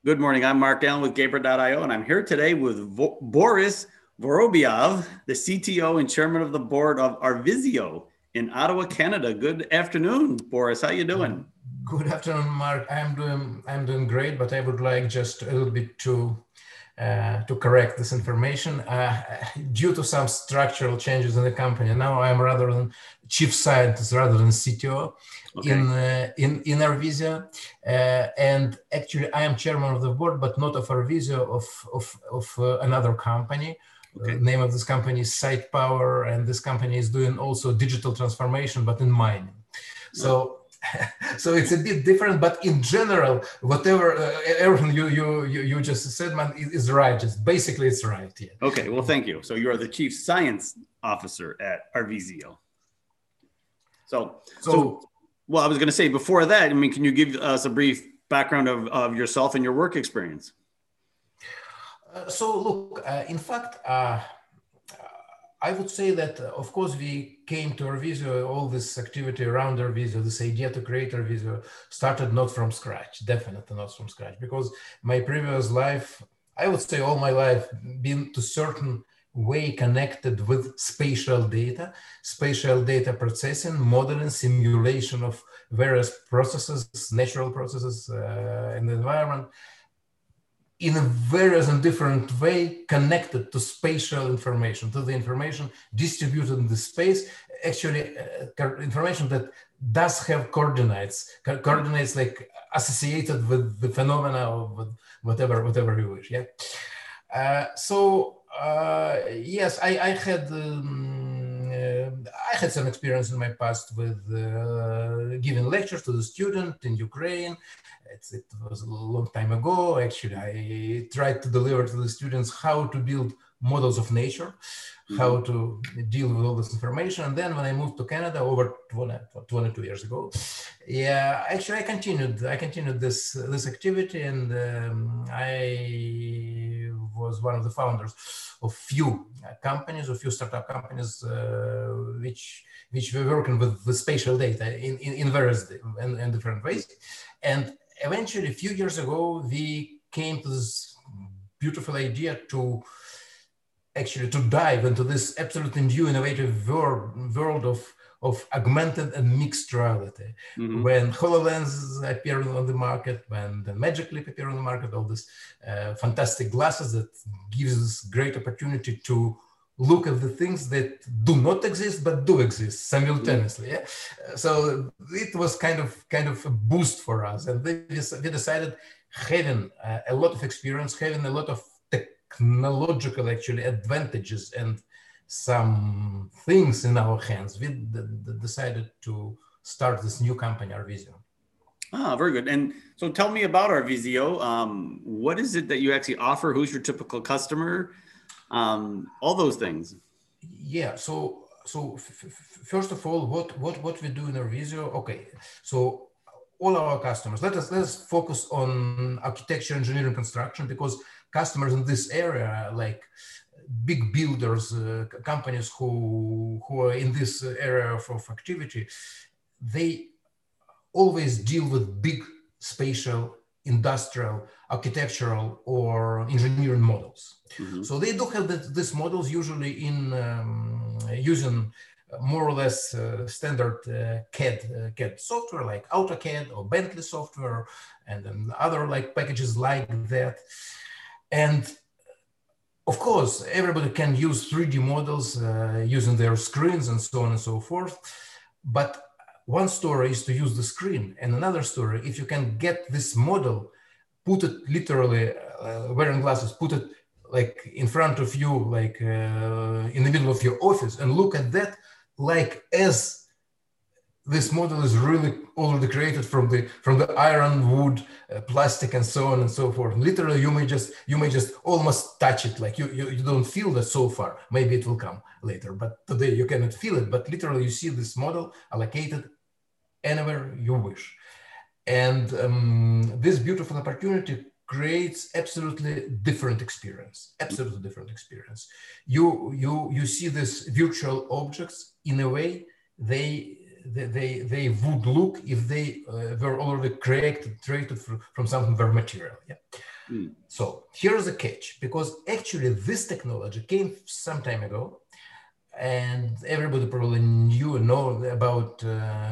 Good morning. I'm Mark Allen with Gaper.io, and I'm here today with Boris Vorobyov, the CTO and chairman of the board of Arvisio in Ottawa, Canada. Good afternoon, Boris. How you doing? Good afternoon, Mark. I'm doing great, but I would like just a little bit to correct this information. Due to some structural changes in the company, now I'm rather than chief scientist rather than CTO in Arvisio, and actually I am chairman of the board, but not of Arvisio, of another company. The name of this company is Site Power, and this company is doing also digital transformation, but in mining. So it's a bit different, but in general, whatever everything you just said, man, is right. Just basically, it's right. Yeah. Okay. Well, thank you. So you are the chief science officer at Arvisio. So well, I was going to say before that, I mean, can you give us a brief background of yourself and your work experience? So look, in fact, I would say that, of course, we came to Arvisio, all this activity around Arvisio, this idea to create Arvisio started not from scratch, definitely not from scratch, because my previous life, I would say all my life, been to certain way connected with spatial data processing, modeling, simulation of various processes, natural processes in the environment, in a various and different way connected to spatial information, to the information distributed in the space, actually information that does have coordinates like associated with the phenomena of whatever you wish. Yeah. Yes, I had some experience in my past with giving lectures to the student in Ukraine. It was a long time ago. Actually, I tried to deliver to the students how to build models of nature, how to deal with all this information. And then when I moved to Canada over 22 years ago, yeah, actually I continued this activity, and I was one of the founders of few startup companies, which were working with the spatial data in various and different ways. And eventually, a few years ago, we came to this beautiful idea to dive into this absolutely new, innovative world of augmented and mixed reality. When HoloLens appeared on the market, when the Magic Leap appeared on the market, all these fantastic glasses that gives us great opportunity to look at the things that do not exist but do exist simultaneously. Yeah? So it was kind of a boost for us, and we decided, having a lot of experience, having a lot of technological actually advantages and some things in our hands, we decided to start this new company, Arvisio. Ah, very good. And so tell me about Arvisio. What is it that you actually offer? Who's your typical customer? All those things. Yeah. So first of all, what we do in Arvisio? Okay. So all our customers. Let us focus on architecture, engineering, construction, because customers in this area, like big builders, companies who are in this area of activity, they always deal with big spatial, industrial, architectural, or engineering models. So they do have these models usually in using more or less standard CAD software like AutoCAD or Bentley software, and then other like packages like that. And of course, everybody can use 3D models using their screens and so on and so forth. But one story is to use the screen, and another story, if you can get this model, put it literally wearing glasses, put it like in front of you, like in the middle of your office, and look at that like as this model is really already created from the iron, wood, plastic, and so on and so forth. And literally, you may just almost touch it, like you don't feel that so far. Maybe it will come later, but today you cannot feel it. But literally, you see this model allocated anywhere you wish, and this beautiful opportunity creates absolutely different experience. Absolutely different experience. You see these virtual objects in a way they would look if they were already created from something very material. Yeah. Mm. So here's the catch, because actually this technology came some time ago, and everybody probably know about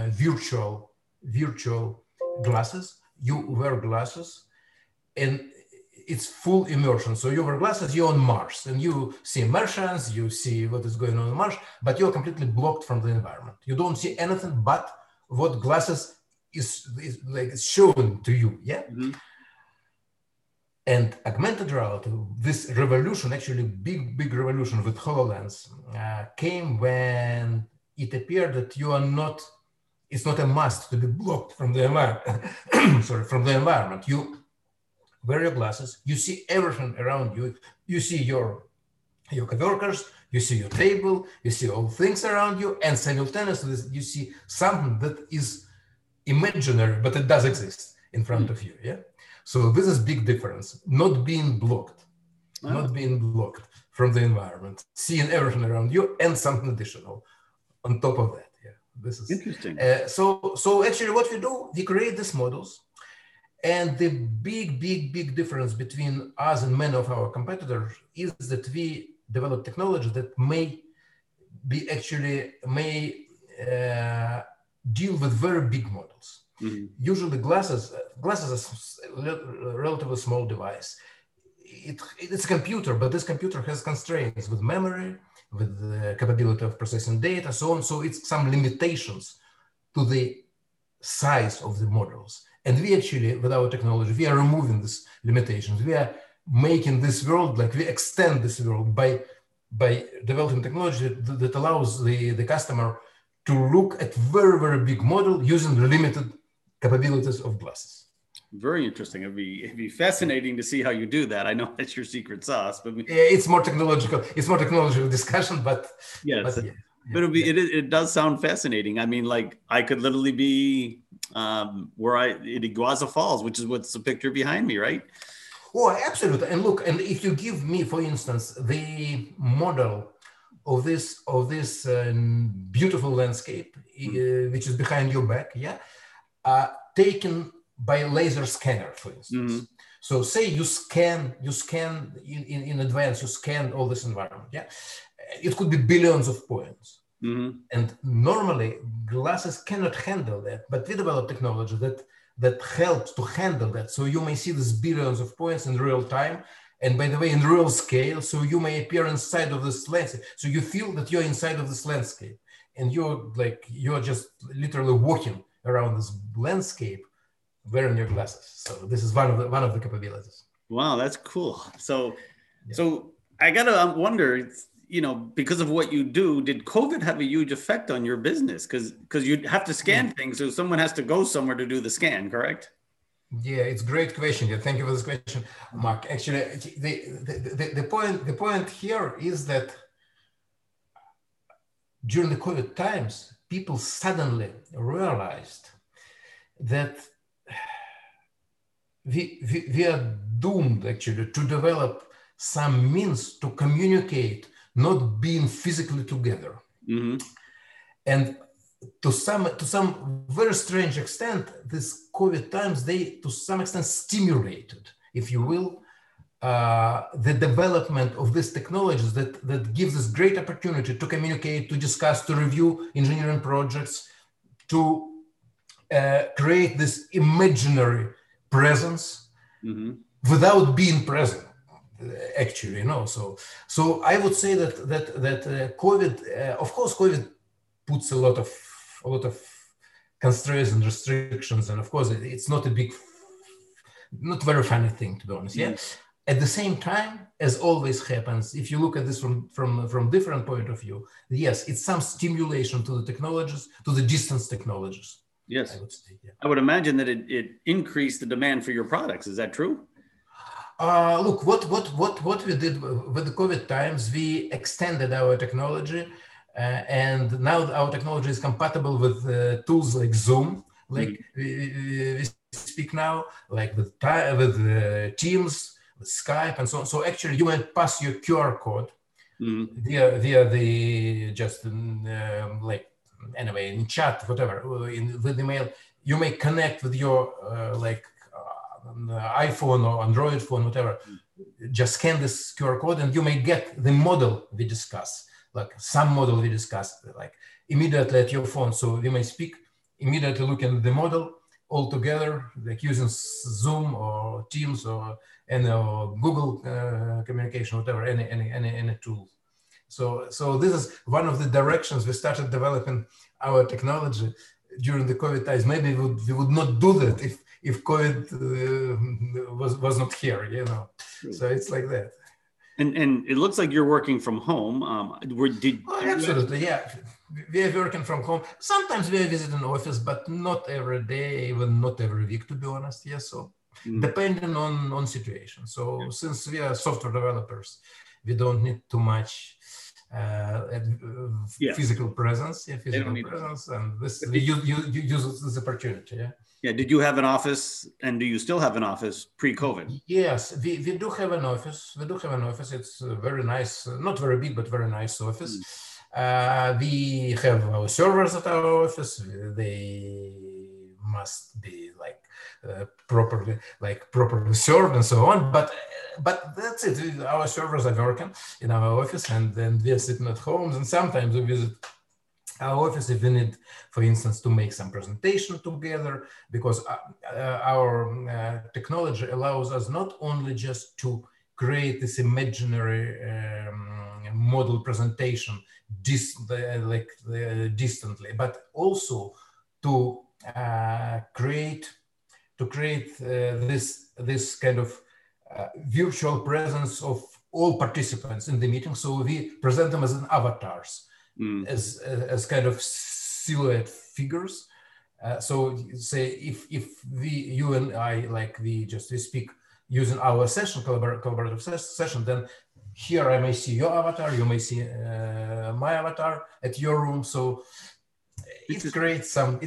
virtual glasses. You wear glasses, and it's full immersion. So you wear glasses, you're on Mars, and you see Martians, you see what is going on Mars, but you're completely blocked from the environment. You don't see anything but what glasses is like shown to you. Yeah. Mm-hmm. And augmented reality, this revolution, actually big revolution with HoloLens, came when it appeared that it's not a must to be blocked from the environment. Sorry, from the environment. You wear your glasses, you see everything around you. You see your coworkers, you see your table, you see all things around you, and simultaneously you see something that is imaginary, but it does exist in front of you. Yeah. So this is big difference, not being blocked from the environment, seeing everything around you and something additional on top of that. Yeah, this is interesting. So actually what we do, we create these models, and the big difference between us and many of our competitors is that we develop technology that may deal with very big models. Mm-hmm. Usually glasses are a relatively small device. It's a computer, but this computer has constraints with memory, with the capability of processing data, so on. So it's some limitations to the size of the models. And we actually, with our technology, we are removing these limitations. We are making this world, like we extend this world by developing technology that allows the customer to look at very big model using limited capabilities of glasses. Very interesting. It'd be fascinating to see how you do that. I know that's your secret sauce, but it's more technological. It's more technological discussion, but yes, but it does sound fascinating. I mean, like I could literally be in Iguazu Falls, which is what's the picture behind me, right? Oh, absolutely. And look, and if you give me, for instance, the model of this beautiful landscape, which is behind your back, taken by a laser scanner, for instance. Mm-hmm. So say you scan in advance, you scan all this environment. Yeah, it could be billions of points. Mm-hmm. And normally glasses cannot handle that, but we develop technology that helps to handle that. So you may see these billions of points in real time, and by the way, in real scale. So you may appear inside of this landscape. So you feel that you're inside of this landscape, and you're just literally walking around this landscape wearing your glasses. So this is one of the capabilities. Wow, that's cool. So I gotta wonder, because of what you do, did COVID have a huge effect on your business? Because you have to scan things, so someone has to go somewhere to do the scan, correct? Yeah, it's a great question. Yeah, thank you for this question, Mark. Actually, the point here is that during the COVID times, people suddenly realized that we are doomed actually to develop some means to communicate, not being physically together. Mm-hmm. And to some very strange extent, this COVID times, they to some extent stimulated, if you will, the development of these technologies that gives us great opportunity to communicate, to discuss, to review engineering projects, to create this imaginary presence without being present, actually, So I would say that COVID, of course, COVID puts a lot of constraints and restrictions, and of course, it's not not very funny thing, to be honest. Yeah. At the same time, as always happens, if you look at this from different point of view, yes, it's some stimulation to the technologies, to the distance technologies. Yes, I would say, yeah. I would imagine that it increased the demand for your products. Is that true? Look, what we did with the COVID times, we extended our technology, and now our technology is compatible with tools like Zoom, like we speak now, like with Teams, with Skype, and so on. So actually, you might pass your QR code via the just anyway, in chat, whatever, with email, you may connect with your iPhone or Android phone, whatever, just scan this QR code and you may get the model we discuss, like some model we discussed, like immediately at your phone. So we may speak, immediately look at the model all together, like using Zoom or Teams or Google communication, whatever, any tool. So this is one of the directions we started developing our technology during the COVID times. Maybe we would not do that if COVID was not here, you know. So it's like that. And it looks like you're working from home. Absolutely, yeah. We are working from home. Sometimes we are visiting office, but not every day, even not every week, to be honest. Yeah, so depending on situation. So since we are software developers, we don't need too much physical presence. Yeah, physical presence, and this we use this opportunity. Yeah. Yeah. Did you have an office, and do you still have an office pre-COVID? Yes, we do have an office. We do have an office. It's a very nice, not very big, but very nice office. We have our servers at our office. They must be properly served and so on. But that's it. Our servers are working in our office, and then we are sitting at homes. And sometimes we visit our office if we need, for instance, to make some presentation together, because our technology allows us not only just to create this imaginary model presentation distantly, but also to create this kind of virtual presence of all participants in the meeting. So we present them as an avatars. As kind of silhouette figures. So say if you and I, we speak using our session, collaborative session, then here I may see your avatar, you may see my avatar at your room. So it creates some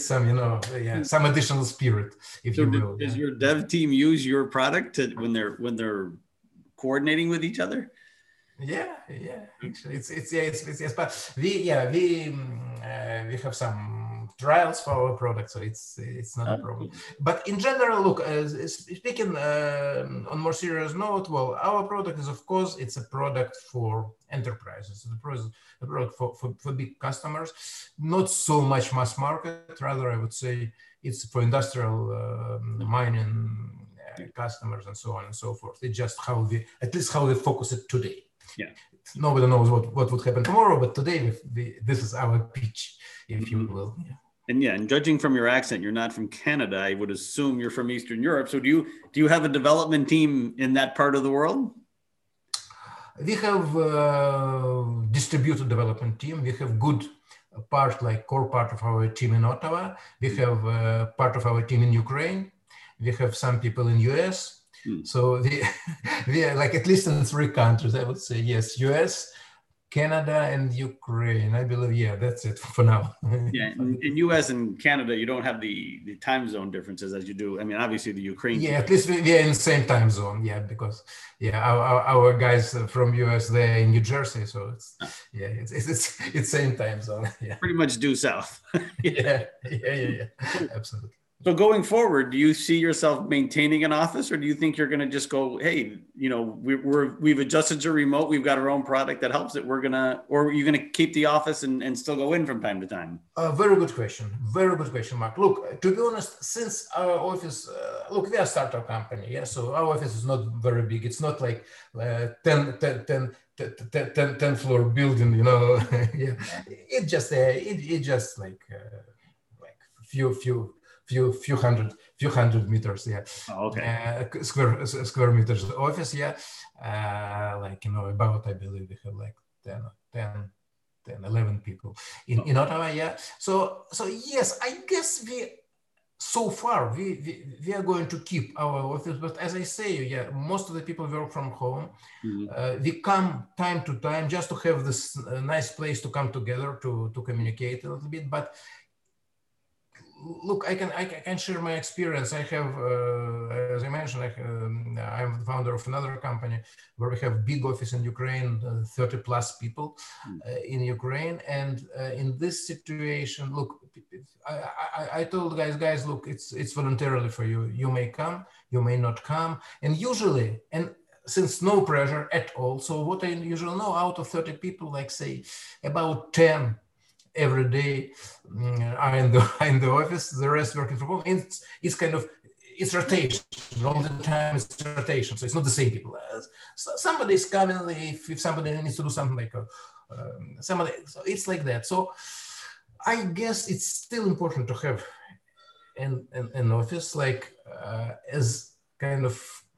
some additional spirit, if you will. Does your dev team use your product when they're coordinating with each other? Yeah. Actually, it's but we have some trials for our product, so it's not a problem. But in general, look, speaking on more serious note, well, our product is, of course, it's a product for enterprises. It's a product for big customers, not so much mass market. Rather, I would say it's for industrial mining customers and so on and so forth. It's just how we focus it today. Yeah. Nobody knows what would happen tomorrow, but today this is our pitch, if you will. Yeah. And judging from your accent, you're not from Canada. I would assume you're from Eastern Europe. So do you have a development team in that part of the world? We have a distributed development team. We have good core part of our team in Ottawa. We have part of our team in Ukraine. We have some people in US. So we are at least in 3 countries, I would say. Yes, US, Canada, and Ukraine. I believe, that's it for now. Yeah, in US and Canada, you don't have the time zone differences as you do. I mean, obviously the Ukraine. Yeah, at least we are in the same time zone. Yeah, because our guys from US, they're in New Jersey, so it's same time zone. Yeah, pretty much due south. yeah, absolutely. So going forward, do you see yourself maintaining an office, or do you think you're going to just go, hey, we've adjusted to remote, we've got our own product that helps it, or are you going to keep the office and still go in from time to time? Very good question, Mark. Look, to be honest, since our office, we are a startup company, yeah. So our office is not very big. It's not like 10 floor building, yeah. It just few hundred meters, yeah. Oh, okay. Square meters office, yeah. About, I believe we have 11 people in Ottawa, yeah. So yes, I guess so far we are going to keep our office, but as I say, most of the people work from home. We come time to time just to have this nice place to come together to communicate a little bit, but look, I can share my experience. I have, as I mentioned, I'm the founder of another company where we have big office in Ukraine, 30 plus people in Ukraine. And in this situation, look, I told guys, look, it's voluntarily for you. You may come, you may not come. And usually, and since no pressure at all, so what I usually know, out of 30 people, like say about 10 every day are in the office, the rest working from home. It's kind of, it's rotation all the time. It's rotation, so it's not the same people. Somebody is coming if somebody needs to do something like somebody. So it's like that. So I guess it's still important to have an office like as kind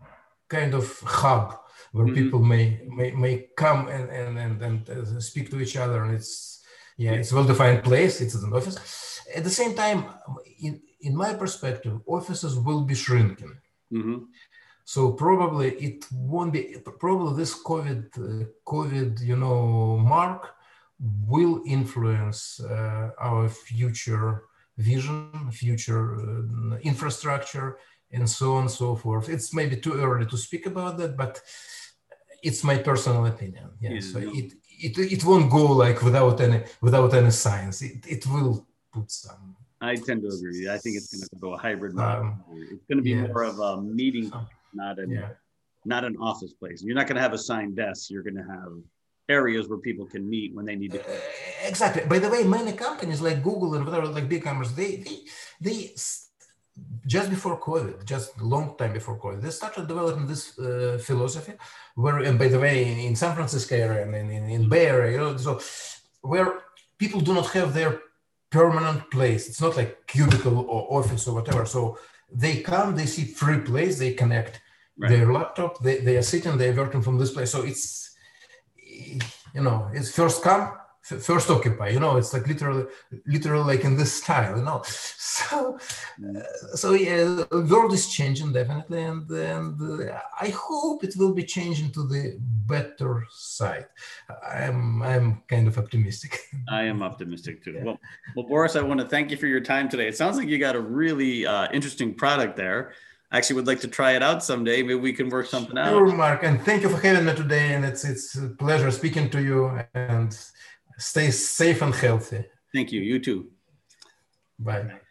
of hub where people may come and speak to each other, and it's a well-defined place. It's an office. At the same time, in my perspective, offices will be shrinking. Mm-hmm. So probably it won't be. Probably this COVID, mark will influence our future vision, future infrastructure, and so on and so forth. It's maybe too early to speak about that, but it's my personal opinion. Yeah. So it won't go like without any science. It will put some. I tend to agree. I think it's going to go a hybrid model. It's going to be more of a meeting, not an office place. You're not going to have assigned desks. You're going to have areas where people can meet when they need to. Exactly. By the way, many companies like Google and whatever, like big companies, they just before COVID, just a long time before COVID, they started developing this philosophy where, and by the way, in San Francisco area and in Bay Area, so where people do not have their permanent place. It's not like cubicle or office or whatever. So they come, they see free place, they connect their laptop, they are sitting, they're working from this place. So it's, it's first come, first occupy, it's like literally like in this style, So the world is changing definitely, and I hope it will be changing to the better side. I'm kind of optimistic. I am optimistic too. Yeah. Well, Boris, I want to thank you for your time today. It sounds like you got a really interesting product there. I actually would like to try it out someday. Maybe we can work something out. Sure, Mark, and thank you for having me today. And it's a pleasure speaking to you, and stay safe and healthy. Thank you. You too. Bye.